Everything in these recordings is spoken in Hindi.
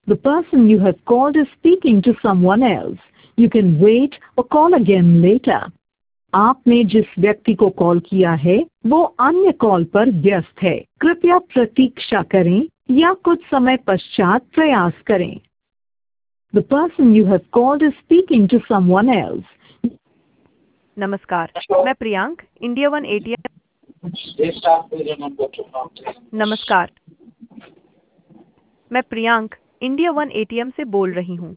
The person you have called is speaking to someone else. You can wait or call again later. आपने जिस व्यक्ति को कॉल किया है वो अन्य कॉल पर व्यस्त है। कृपया प्रतीक्षा करें या कुछ समय पश्चात प्रयास करें। The person you have called is speaking to someone else. नमस्कार, मैं प्रियांक इंडिया वन एटीएम। नमस्कार, मैं प्रियांक इंडिया वन एटीएम से बोल रही हूँ।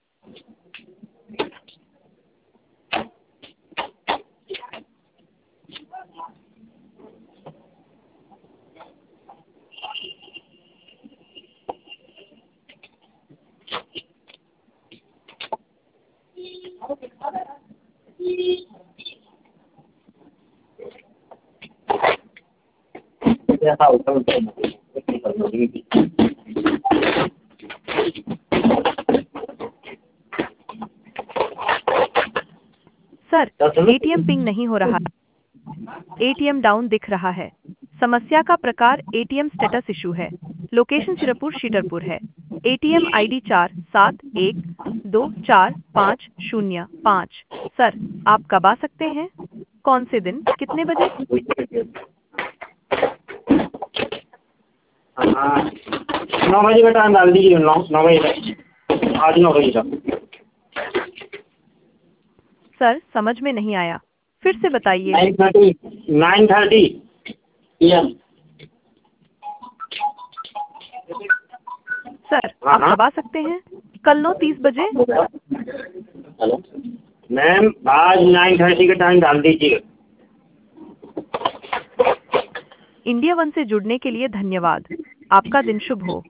सर, एटीएम पिंग नहीं हो रहा। एटीएम डाउन दिख रहा है। समस्या का प्रकार एटीएम स्टेटस इशू है। लोकेशन शिरपुर शीतरपुर है। ATM ID 47124505। सर, आप कब आ सकते हैं? कौन से दिन, कितने बजे? हाँ, 9 बजे का टाइम डाल दीजिए। 9 बजे तक, आज 9 बजे तक। सर, समझ में नहीं आया, फिर से बताइए। 9:30 PM। सर, आप कब आ सकते हैं? कल 9:30 बजे? हेलो मैम, आज 9:30 का टाइम डाल दीजिए। इंडिया वन से जुड़ने के लिए धन्यवाद। आपका दिन शुभ हो।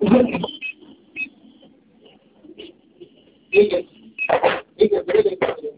ठीक है।